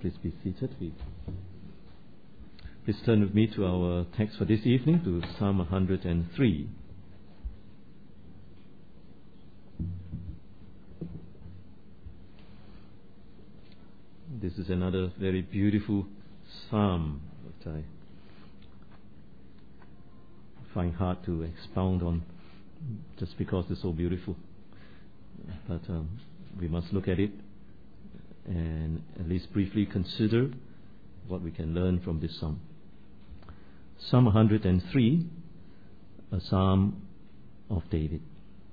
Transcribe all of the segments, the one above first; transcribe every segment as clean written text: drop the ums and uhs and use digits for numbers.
Please be seated. Please turn with me to our text for this evening, to Psalm 103. This is another very beautiful psalm that I find hard to expound on just because it's so beautiful. But we must look at it and at least briefly consider what we can learn from this psalm. Psalm 103, a psalm of David.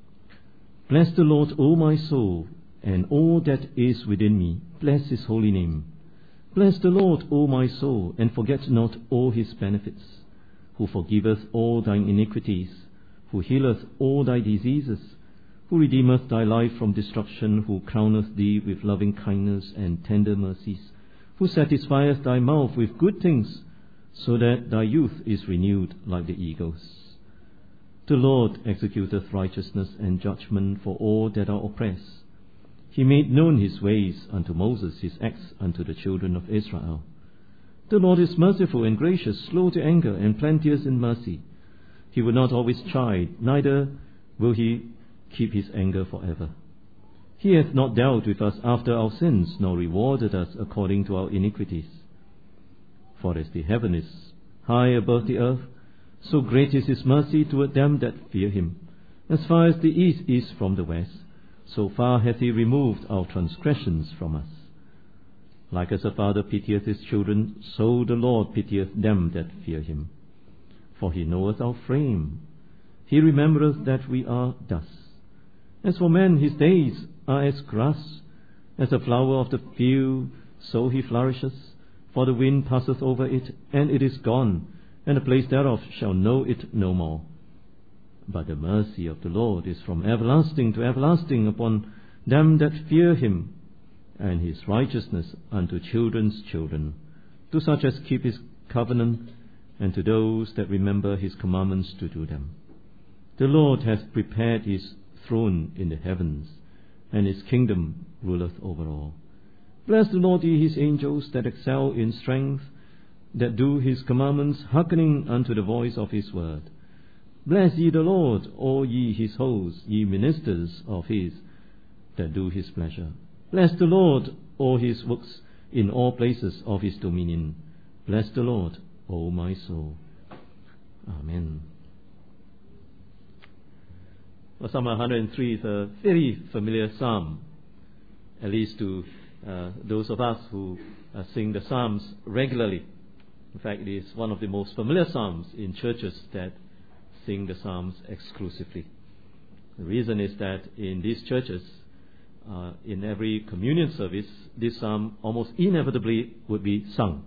Bless the Lord, O my soul, and all that is within me. Bless his holy name. Bless the Lord, O my soul, and forget not all his benefits, who forgiveth all thine iniquities, who healeth all thy diseases, who redeemeth thy life from destruction, who crowneth thee with loving kindness and tender mercies, who satisfieth thy mouth with good things, so that thy youth is renewed like the eagles. The Lord executeth righteousness and judgment for all that are oppressed. He made known his ways unto Moses, his acts unto the children of Israel. The Lord is merciful and gracious, slow to anger, and plenteous in mercy. He will not always chide, neither will he keep his anger forever. He hath not dealt with us after our sins, nor rewarded us according to our iniquities. For as the heaven is high above the earth, so great is his mercy toward them that fear him. As far as the east is from the west, so far hath he removed our transgressions from us. Like as a father pitieth his children, so the Lord pitieth them that fear him. For he knoweth our frame. He remembereth that we are dust. As for man, his days are as grass. As a flower of the field, so he flourishes. For the wind passeth over it, and it is gone, and the place thereof shall know it no more. But the mercy of the Lord is from everlasting to everlasting upon them that fear him, and his righteousness unto children's children, to such as keep his covenant, and to those that remember his commandments to do them. The Lord hath prepared his throne in the heavens, and his kingdom ruleth over all. Bless the Lord, ye his angels that excel in strength, that do his commandments, hearkening unto the voice of his word. Bless ye the Lord, all ye his hosts, ye ministers of his, that do his pleasure. Bless the Lord, all his works in all places of his dominion. Bless the Lord, O my soul. Amen. Well, Psalm 103 is a very familiar psalm, at least to those of us who sing the psalms regularly. In fact, it is one of the most familiar psalms in churches that sing the psalms exclusively. The reason is that in these churches, in every communion service, this psalm almost inevitably would be sung.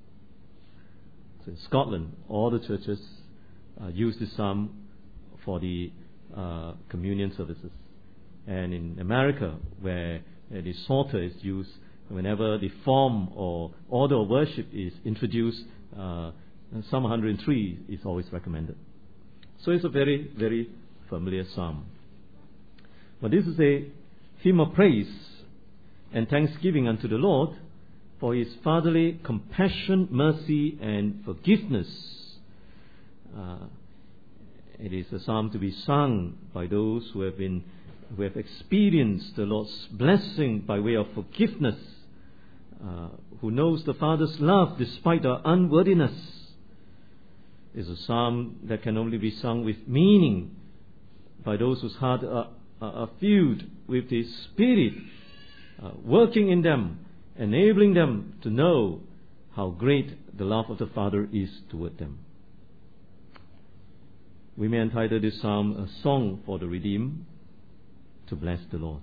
So in Scotland, all the churches use this psalm for the communion services. And in America, where the Psalter is used, whenever the form or order of worship is introduced, Psalm 103 is always recommended. So it's a very, very familiar psalm. But this is a hymn of praise and thanksgiving unto the Lord for his fatherly compassion, mercy, and forgiveness. It is a psalm to be sung by those who have experienced the Lord's blessing by way of forgiveness, who knows the Father's love despite our unworthiness. It's a psalm that can only be sung with meaning by those whose heart are filled with the Spirit, working in them, enabling them to know how great the love of the Father is toward them. We may entitle this psalm a song for the redeemed, to bless the Lord.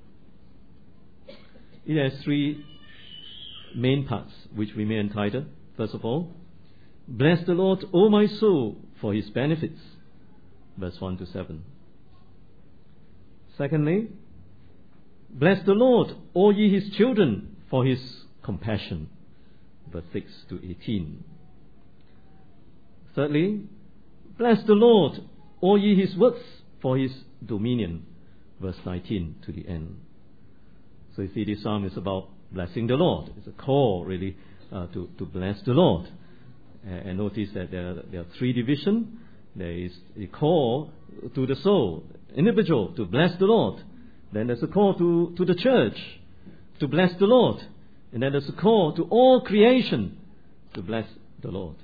It has three main parts which we may entitle. First of all, bless the Lord, O my soul, for his benefits, verse 1 to 7. Secondly, bless the Lord, all ye his children, for his compassion, verse 6 to 18. Thirdly, bless the Lord, all ye his works, for his dominion, verse 19 to the end. So you see, this psalm is about blessing the Lord. It's a call, really, to bless the Lord. And notice that there are three divisions. There is a call to the soul, individual, to bless the Lord. Then there's a call to the church to bless the Lord. And then there's a call to all creation to bless the Lord.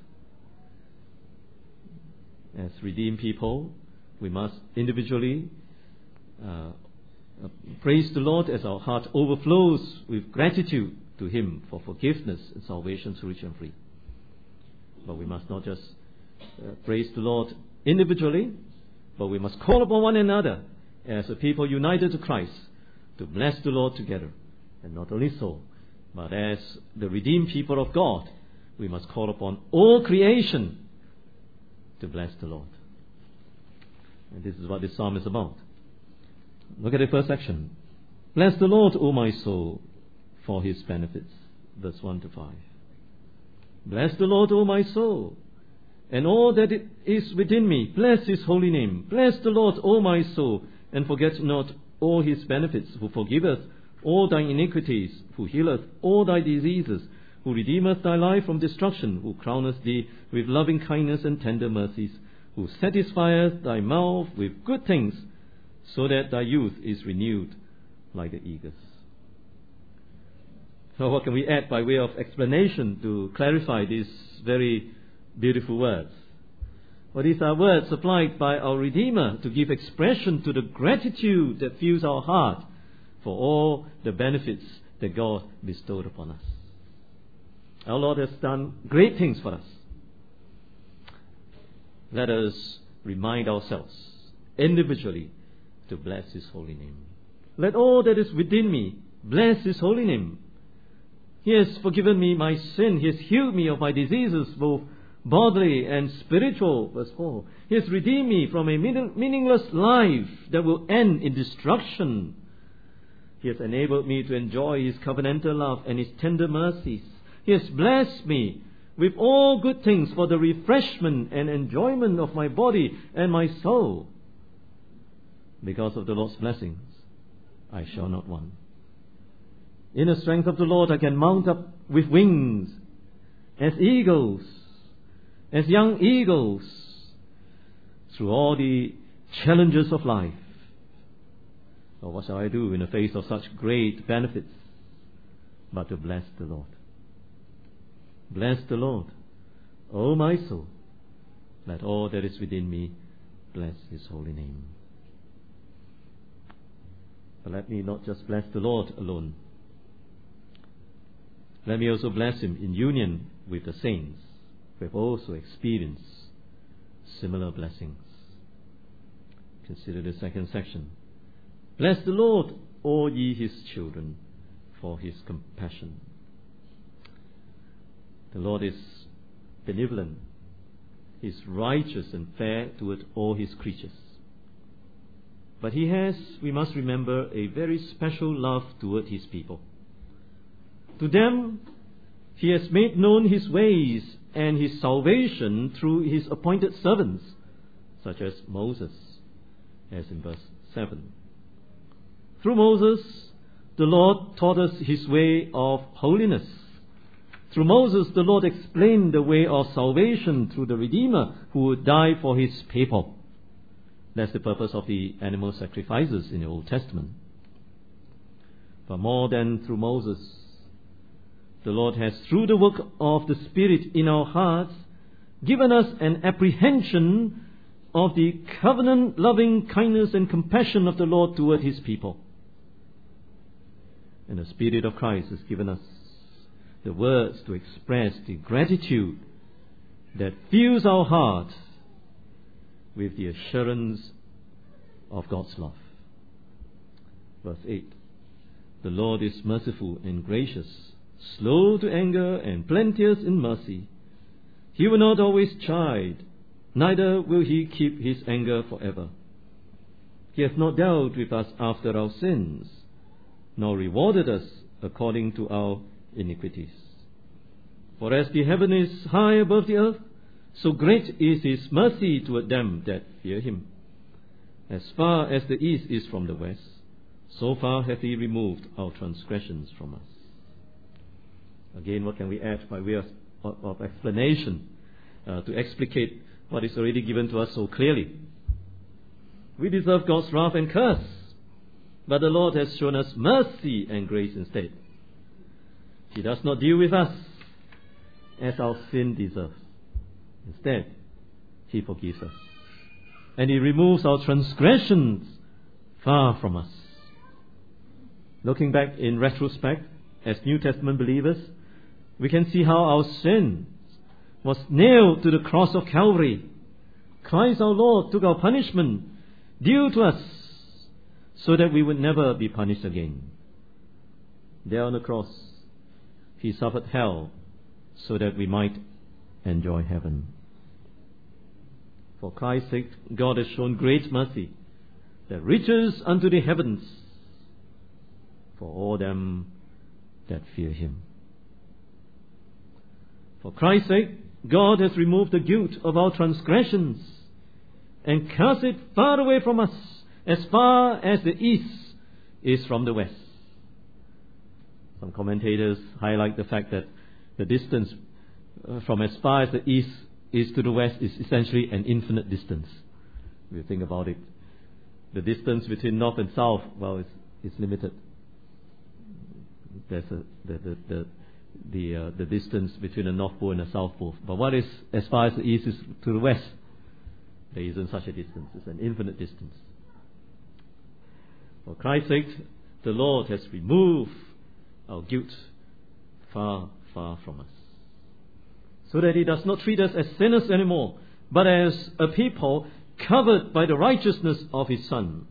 As redeemed people, we must individually praise the Lord as our heart overflows with gratitude to Him for forgiveness and salvation so rich and free. But we must not just praise the Lord individually, but we must call upon one another as a people united to Christ to bless the Lord together. And not only so, but as the redeemed people of God, we must call upon all creation to bless the Lord. And this is what this psalm is about. Look at the first section. Bless the Lord, O my soul, for His benefits. Verse 1 to 5. Bless the Lord, O my soul, and all that it is within me. Bless His holy name. Bless the Lord, O my soul, and forget not all His benefits, who forgiveth all thine iniquities, who healeth all thy diseases, who redeemeth thy life from destruction, who crowneth thee with loving kindness and tender mercies, who satisfieth thy mouth with good things, so that thy youth is renewed like the eagles. So what can we add by way of explanation to clarify these very beautiful words? Well, these are words supplied by our Redeemer to give expression to the gratitude that fills our heart for all the benefits that God bestowed upon us. Our Lord has done great things for us. Let us remind ourselves individually to bless His holy name. Let all that is within me bless His holy name. He has forgiven me my sin. He has healed me of my diseases, both bodily and spiritual. Verse 4. He has redeemed me from a meaningless life that will end in destruction. He has enabled me to enjoy His covenantal love and His tender mercies. He has blessed me with all good things for the refreshment and enjoyment of my body and my soul. Because of the Lord's blessings, I shall not want. In the strength of the Lord, I can mount up with wings as eagles, as young eagles, through all the challenges of life. So what shall I do in the face of such great benefits but to bless the Lord? Bless the Lord, O my soul. Let all that is within me bless His holy name. But let me not just bless the Lord alone. Let me also bless Him in union with the saints who have also experienced similar blessings. Consider the second section. Bless the Lord, all ye His children, for His compassion. The Lord is benevolent. He is righteous and fair toward all His creatures. But He has, we must remember, a very special love toward His people. To them, He has made known His ways and His salvation through His appointed servants, such as Moses, as in verse 7. Through Moses, the Lord taught us His way of holiness. Through Moses, the Lord explained the way of salvation through the Redeemer who would die for His people. That's the purpose of the animal sacrifices in the Old Testament. But more than through Moses, the Lord has, through the work of the Spirit in our hearts, given us an apprehension of the covenant loving kindness and compassion of the Lord toward His people. And the Spirit of Christ has given us the words to express the gratitude that fills our heart with the assurance of God's love. Verse 8. The Lord is merciful and gracious, slow to anger and plenteous in mercy. He will not always chide, neither will He keep His anger forever. He hath not dealt with us after our sins, nor rewarded us according to our iniquities. For as the heaven is high above the earth, so great is His mercy toward them that fear Him. As far as the east is from the west, so far hath He removed our transgressions from us. Again, what can we add by way of explanation to explicate what is already given to us so clearly? We deserve God's wrath and curse, but the Lord has shown us mercy and grace instead. He does not deal with us as our sin deserves. Instead, He forgives us. And He removes our transgressions far from us. Looking back in retrospect, as New Testament believers, we can see how our sin was nailed to the cross of Calvary. Christ our Lord took our punishment due to us so that we would never be punished again. There on the cross, He suffered hell so that we might enjoy heaven. For Christ's sake, God has shown great mercy that reaches unto the heavens for all them that fear Him. For Christ's sake, God has removed the guilt of our transgressions and cast it far away from us, as far as the east is from the west. Some commentators highlight the fact that the distance from as far as the east is to the west is essentially an infinite distance. If you think about it, the distance between north and south, well, it's limited. There's the distance between the North Pole and the South Pole. But what is as far as the east is to the west? There isn't such a distance. It's an infinite distance. For Christ's sake, the Lord has removed our guilt far, far from us, so that He does not treat us as sinners anymore, but as a people covered by the righteousness of His Son.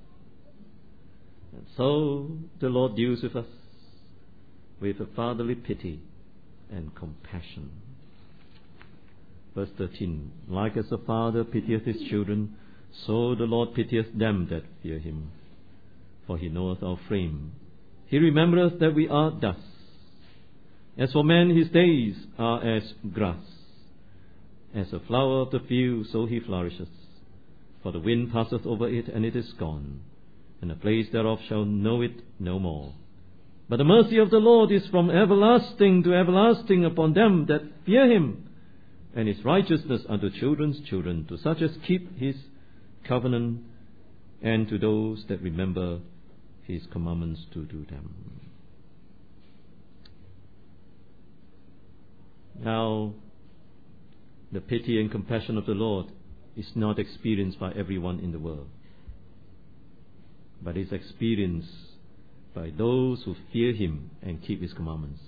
And so the Lord deals with us with a fatherly pity and compassion. Verse 13, like as a father pitieth his children, so the Lord pitieth them that fear Him. For He knoweth our frame. He remembereth that we are dust. As for man, his days are as grass. As a flower of the field, so he flourishes. For the wind passeth over it, and it is gone, and the place thereof shall know it no more. But the mercy of the Lord is from everlasting to everlasting upon them that fear Him, and His righteousness unto children's children, to such as keep His covenant, and to those that remember His commandments to do them. Now, the pity and compassion of the Lord is not experienced by everyone in the world, but is experienced by those who fear Him and keep His commandments.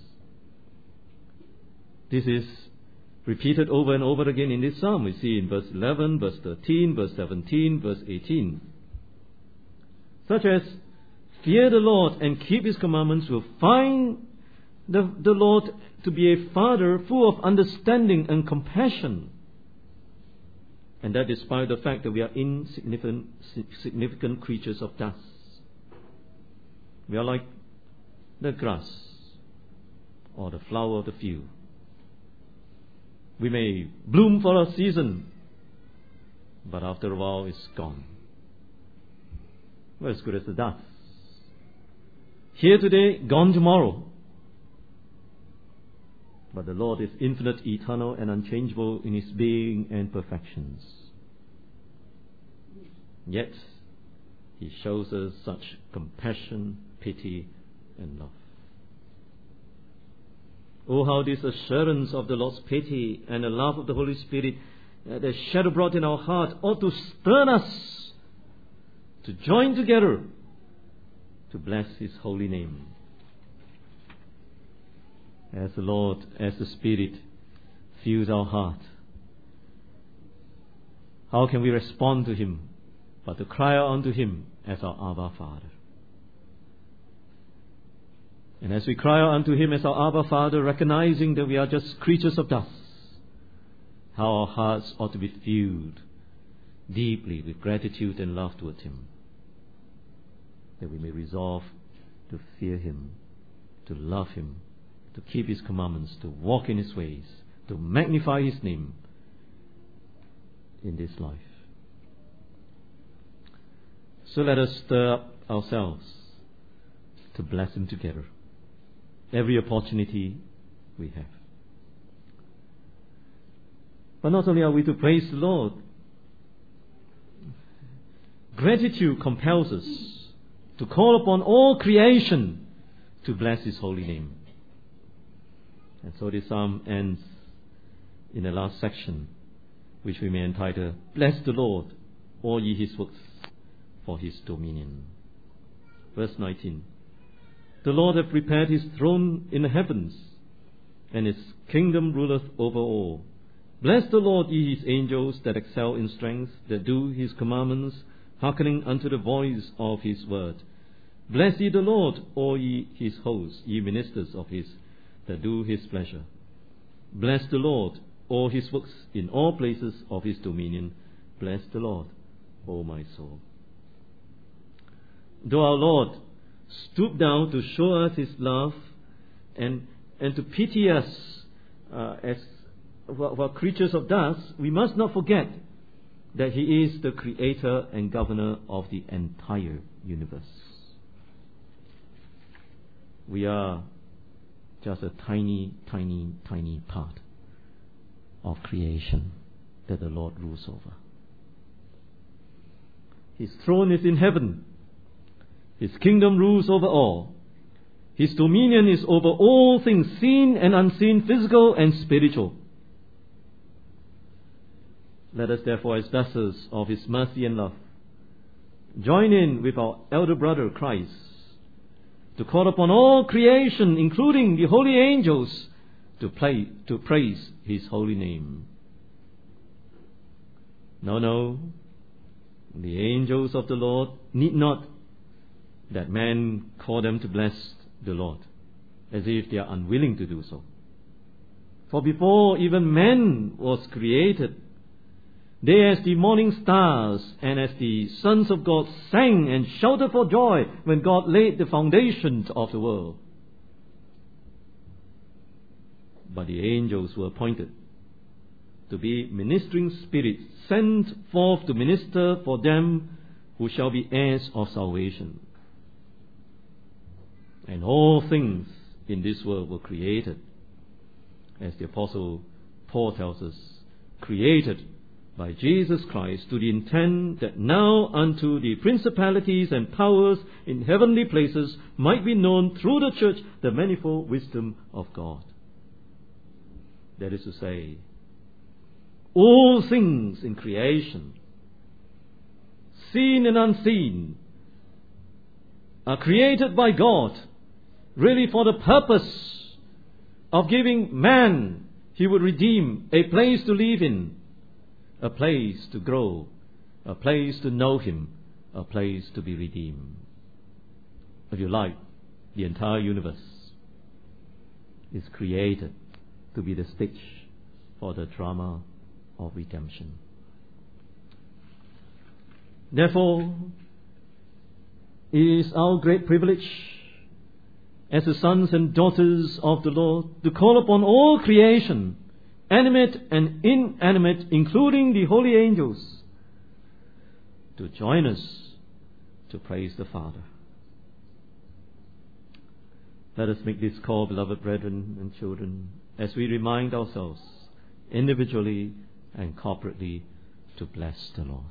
This is repeated over and over again in this psalm. We see in verse 11, verse 13, verse 17, verse 18. Such as fear the Lord and keep His commandments will find the Lord to be a Father full of understanding and compassion. And that despite the fact that we are insignificant creatures of dust. We are like the grass or the flower of the field. We may bloom for a season, but after a while it's gone. We're as good as the dust. Here today, gone tomorrow. But the Lord is infinite, eternal, and unchangeable in His being and perfections. Yet, He shows us such compassion, pity, and love. Oh, how this assurance of the Lord's pity and the love of the Holy Spirit, the shed abroad in our heart, ought to stir us to join together to bless His holy name. As the Lord, as the Spirit fills our heart, how can we respond to Him but to cry out unto Him as our Abba Father? And as we cry out unto Him as our Abba Father, recognizing that we are just creatures of dust, how our hearts ought to be filled deeply with gratitude and love towards Him, that we may resolve to fear Him, to love Him, to keep His commandments, to walk in His ways, to magnify His name in this life. So let us stir up ourselves to bless Him together. Every opportunity we have. But not only are we to praise the Lord, gratitude compels us to call upon all creation to bless His holy name. And so this psalm ends in the last section, which we may entitle, Bless the Lord, all ye His works, for His dominion. Verse 19. The Lord hath prepared His throne in the heavens, and His kingdom ruleth over all. Bless the Lord, ye His angels that excel in strength, that do His commandments, hearkening unto the voice of His word. Bless ye the Lord, all ye His hosts, ye ministers of His, that do His pleasure. Bless the Lord, all His works in all places of His dominion. Bless the Lord, O my soul. Though our Lord stooped down to show us His love and to pity us as creatures of dust, we must not forget that He is the creator and governor of the entire universe. We are just a tiny, tiny, tiny part of creation that the Lord rules over. His throne is in heaven. His kingdom rules over all. His dominion is over all things seen and unseen, physical and spiritual. Let us therefore, as vessels of His mercy and love, join in with our elder brother Christ to call upon all creation, including the holy angels, to praise His holy name. No, the angels of the Lord need not that man call them to bless the Lord, as if they are unwilling to do so. For before even man was created, they, as the morning stars and as the sons of God, sang and shouted for joy when God laid the foundations of the world. But the angels were appointed to be ministering spirits sent forth to minister for them who shall be heirs of salvation. And all things in this world were created, as the Apostle Paul tells us, created by Jesus Christ, to the intent that now unto the principalities and powers in heavenly places might be known through the church the manifold wisdom of God. That is to say, all things in creation, seen and unseen, are created by God, really for the purpose of giving man, He would redeem, a place to live in, a place to grow, a place to know Him, a place to be redeemed. If you like, the entire universe is created to be the stage for the drama of redemption. Therefore, it is our great privilege as the sons and daughters of the Lord to call upon all creation, animate and inanimate, including the holy angels, to join us to praise the Father. Let us make this call, beloved brethren and children, as we remind ourselves, individually and corporately, to bless the Lord.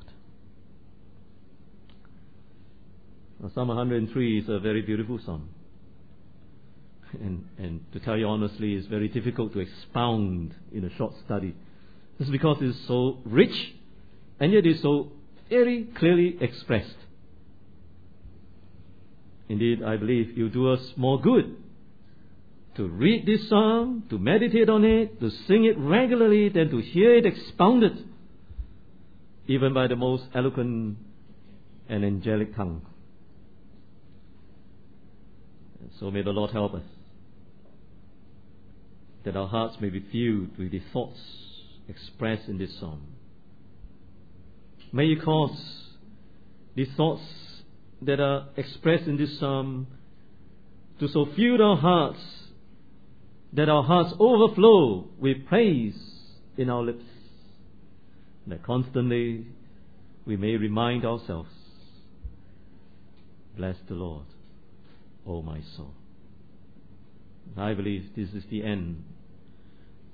Now, Psalm 103 is a very beautiful psalm. And to tell you honestly, it's very difficult to expound in a short study. This is because it's so rich, and yet it's so very clearly expressed. Indeed, I believe it will do us more good to read this psalm, to meditate on it, to sing it regularly, than to hear it expounded, even by the most eloquent and angelic tongue. So may the Lord help us, that our hearts may be filled with the thoughts expressed in this psalm. May He cause the thoughts that are expressed in this psalm to so fill our hearts that our hearts overflow with praise in our lips, that constantly we may remind ourselves, bless the Lord, O my soul. I believe this is the end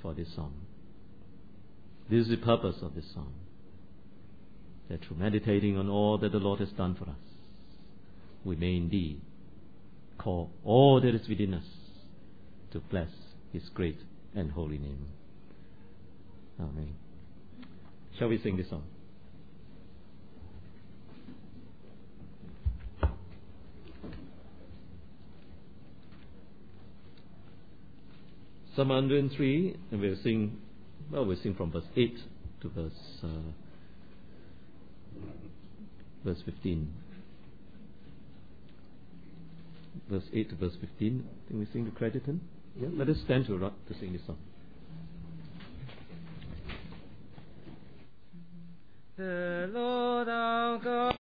for this song. This is the purpose of this song, that through meditating on all that the Lord has done for us, we may indeed call all that is within us to bless His great and holy name. Amen. Shall we sing this song? Psalm 103, and we'll sing from verse 8 to verse 15. Verse 8 to verse 15. I think we sing the Crediton. Yeah, let us stand to sing this song. The Lord our God